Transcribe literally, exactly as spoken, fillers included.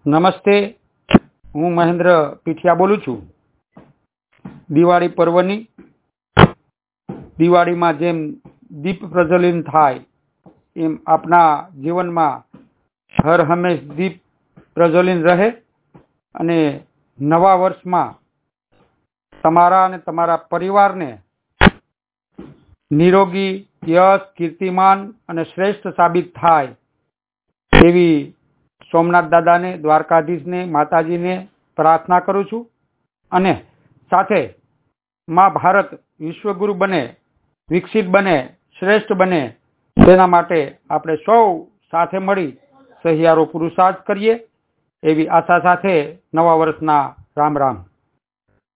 નમસ્તે, હું મહેન્દ્ર પીઠિયા બોલું છું. દિવાળી પર્વની દિવાળીમાં જેમ દીપ પ્રજ્વલન થાય એમ આપના જીવનમાં હર હંમેશ દીપ પ્રજ્વલિત રહે અને નવા વર્ષમાં તમારા અને તમારા પરિવારને નિરોગી, યશ, કીર્તિમાન અને શ્રેષ્ઠ સાબિત થાય એવી સોમનાથ દાદાને, દ્વારકાધીશને, માતાજીને પ્રાર્થના કરું છું. અને સાથે માં ભારત વિશ્વગુરુ બને, વિકસિત બને, શ્રેષ્ઠ બને તેના માટે આપણે સૌ સાથે મળી સહિયારો પુરુષાર્થ કરીએ એવી આશા સાથે નવા વર્ષના રામ રામ.